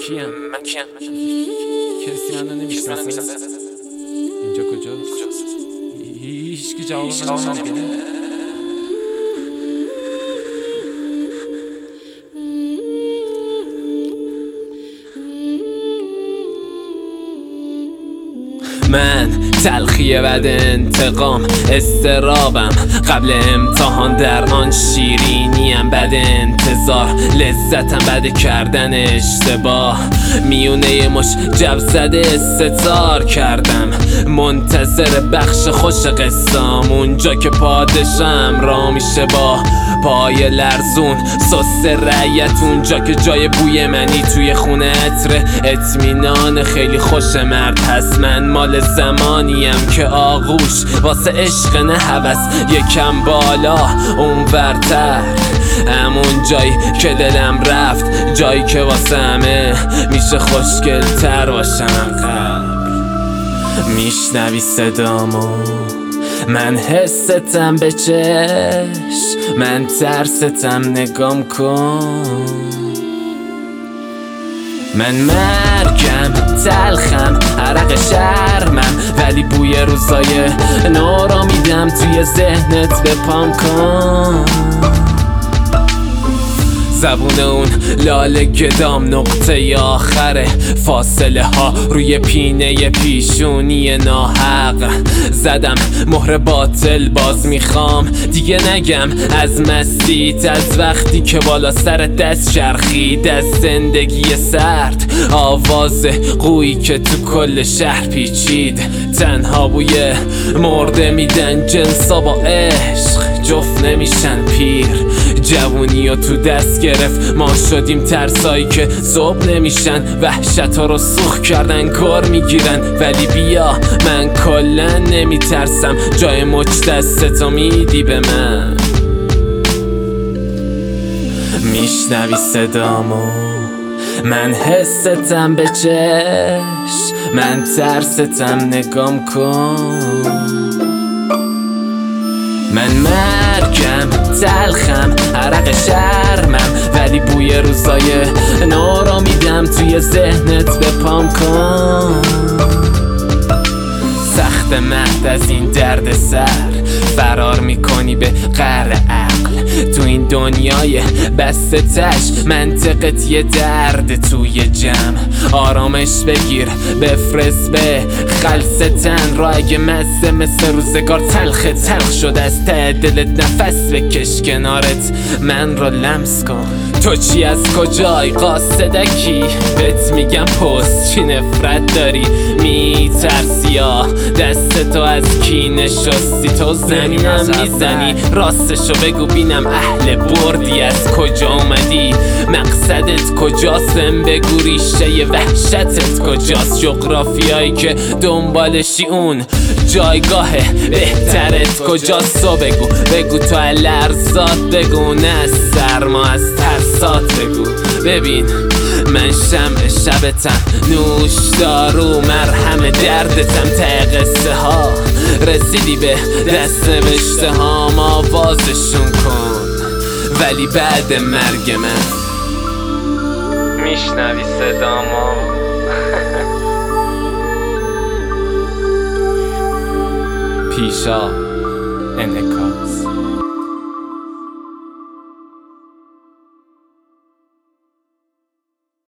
کیم کسی منو نمیشناسه. اینجا کجاست؟ هیچکی جواب نمیده. من تلخی بعد انتقام استرابم، قبل امتحان در آن شیرینیم بعد انتظار، لذتم بعد کردن اشتباه، میونه مش جب زده استتار کردم، منتظر بخش خوش قصام، اونجا که پادشم را میشه با پای لرزون سست رعیت، اونجا که جای بوی منی توی خونه عطر اطمینان خیلی خوش مرد هست. من مال زمانیم که آغوش واسه عشق نه هوس، یکم بالا اون ورتر، همون جایی که دلم رفت، جایی که واسه همه میشه خوشگل تر باشم قبل. میشنوی صدامو، من حستم به چشم، من ترستم نگام کن، من مرگم تلخم عرق شرمم، ولی بوی روزای نو را میدم توی ذهنت بپام کن. زبون اون لاله گدام نقطه آخره، فاصله ها روی پینه پیشونی ناحق، زدم مهر باطل باز میخوام دیگه نگم از مستیت، از وقتی که بالا سر دست چرخید، از زندگی سرد، آواز قویی که تو کل شهر پیچید، تنها بوی مرده میدن جنسا با عشق جفت نمیشن پیر، جوونی ها تو دست گرفت، ما شدیم ترسایی که ذوب نمیشن، وحشت ها رو سوخت کردن کار میگیرن، ولی بیا من کلا نمیترسم، جای مچ دستتو میدی به من. میشنوی صدامو، من حستم به چشم، من ترستم نگام کن، من مرگم تلخم عرق شرمم، ولی بوی روزای نو را میدم توی ذهنت بپام کن. سخت مهد از این درد سر، فرار میکنی به قعر عقل، تو این دنیای بسته تش، منطقت یه درد توی جمع، آرامش بگیر بفرست به خلصتن را، اگه مزه مثل روزگار تلخ شد، از ته دلت نفس بکش کنارت من را لمس کن. تو چی از کجای قاصدکی؟ بهت میگم پست چی نفرت داری، میترسی یا دست تو از کینه شستی، تو زمینم میزنی راستشو بگو بینم اهل بردی، از کجا اومدی مقصدت کجاست، بگو ریشه وحشتت کجاست، جغرافیایی که دنبالشی اون جایگاه بهترت کجاست، و بگو تو لرزات بگو، نه از سرما از ترسات بگو. ببین من شمع شبتم، نوش دارو مرهم دردتم، ته قصه ها رسیدی به دست نوشته هام، آوازشون کن ولی بعد مرگ من. میشنوی صدامو پیشا انکار